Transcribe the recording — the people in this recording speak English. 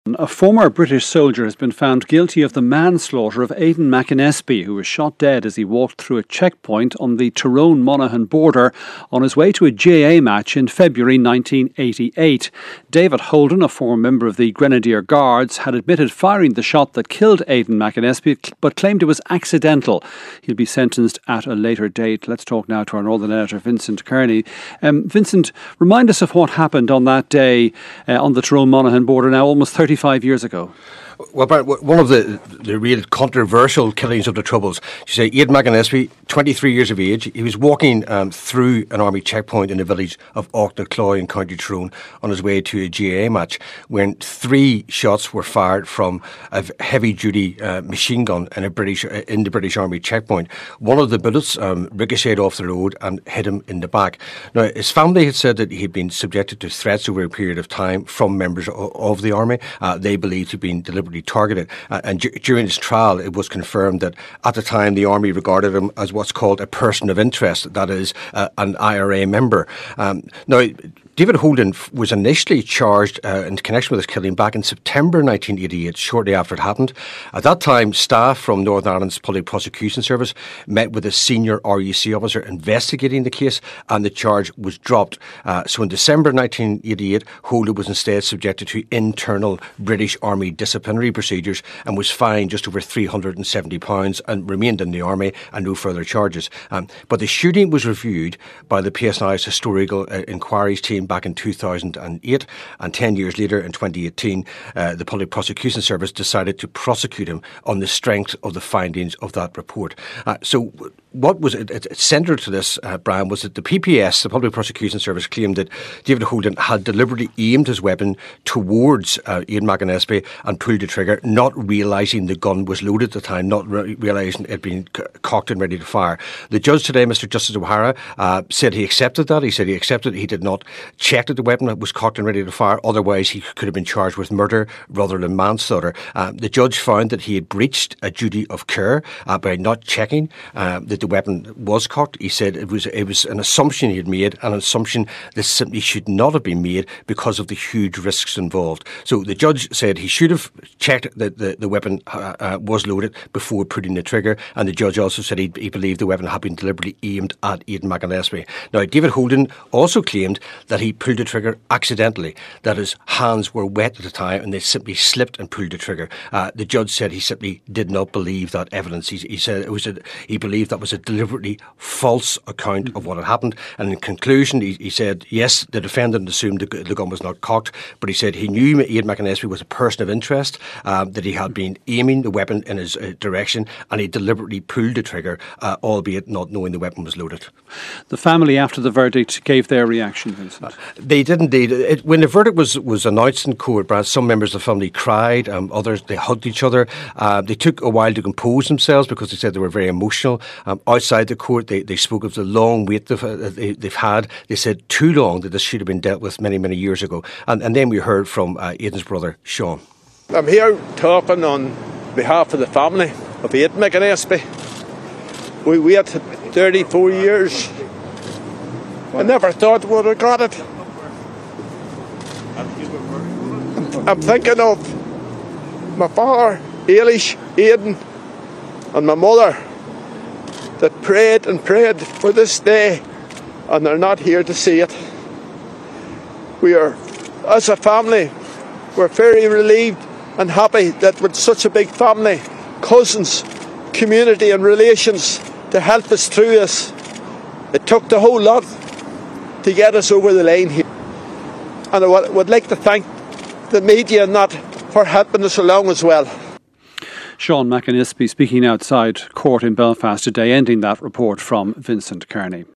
A former British soldier has been found guilty of the manslaughter of Aidan McAnespie, who was shot dead as he walked through a checkpoint on the Tyrone-Monaghan border on his way to a GAA match in February 1988. David Holden, a former member of the Grenadier Guards, had admitted firing the shot that killed Aidan McAnespie, but claimed it was accidental. He'll be sentenced at a later date. Let's talk now to our Northern editor, Vincent Kearney. Vincent, remind us of what happened on that day on the Tyrone-Monaghan border now almost 35 years ago. Well, Brian, one of the real controversial killings of the Troubles, you say Aidan McAnespie, 23 years of age, he was walking through an army checkpoint in the village of Aughnacloy in County Tyrone on his way to a GAA match when 3 shots were fired from a heavy-duty machine gun in the British Army checkpoint. One of the bullets ricocheted off the road and hit him in the back. Now, his family had said that he had been subjected to threats over a period of time from members of the army. They believed he'd been deliberately targeted. And during his trial, it was confirmed that at the time the army regarded him as what's called a person of interest, that is, an IRA member. Now, David Holden was initially charged in connection with his killing back in September 1988, shortly after it happened. At that time, staff from Northern Ireland's Public Prosecution Service met with a senior RUC officer investigating the case, and the charge was dropped. So in December 1988, Holden was instead subjected to internal British Army disciplinary procedures and was fined just over £370 and remained in the Army and no further charges. But the shooting was reviewed by the PSNI's Historical Inquiries team back in 2008, and 10 years later in 2018 the Public Prosecution Service decided to prosecute him on the strength of the findings of that report. So what was central to this, Brian, was that the PPS, the Public Prosecution Service, claimed that David Holden had deliberately aimed his weapon towards Aidan McAnespie and pulled the trigger, not realising the gun was loaded at the time, not realising it had been cocked and ready to fire. The judge today, Mr Justice O'Hara, said he accepted that. He said he accepted he did not check that the weapon was cocked and ready to fire, otherwise he could have been charged with murder rather than manslaughter. The judge found that he had breached a duty of care by not checking that the weapon was cocked. He said it was an assumption he had made, an assumption that simply should not have been made because of the huge risks involved. So the judge said he should have checked that the weapon was loaded before putting the trigger, and the judge also said he believed the weapon had been deliberately aimed at Aidan McAnespie. Now, David Holden also claimed that he pulled the trigger accidentally, that his hands were wet at the time and they simply slipped and pulled the trigger. The judge said he simply did not believe that evidence. He said he believed that was a deliberately false account of what had happened, and in conclusion he said yes, the defendant assumed the gun was not cocked, but he said he knew Aidan McAnespie was a person of interest, that he had been aiming the weapon in his direction, and he deliberately pulled the trigger, albeit not knowing the weapon was loaded. The family, after the verdict, gave their reaction, Vincent. They did indeed. When the verdict was announced in court, Brad, some members of the family cried, others, they hugged each other. They took a while to compose themselves because they said they were very emotional. Outside the court, they spoke of the long wait they've had. They said too long that this should have been dealt with many, many years ago. And then we heard from Aidan's brother, Sean. I'm here talking on behalf of the family of Aidan McAnespie. We waited 34 years. I never thought we would have got it. I'm thinking of my father, Ailish, Aidan, and my mother that prayed and prayed for this day, and they're not here to see it. We are, as a family, we're very relieved and happy that with such a big family, cousins, community and relations to help us through this. It took the whole lot to get us over the line here. And I would like to thank the media and that for helping us along as well. Sean McAnespie speaking outside court in Belfast today, ending that report from Vincent Kearney.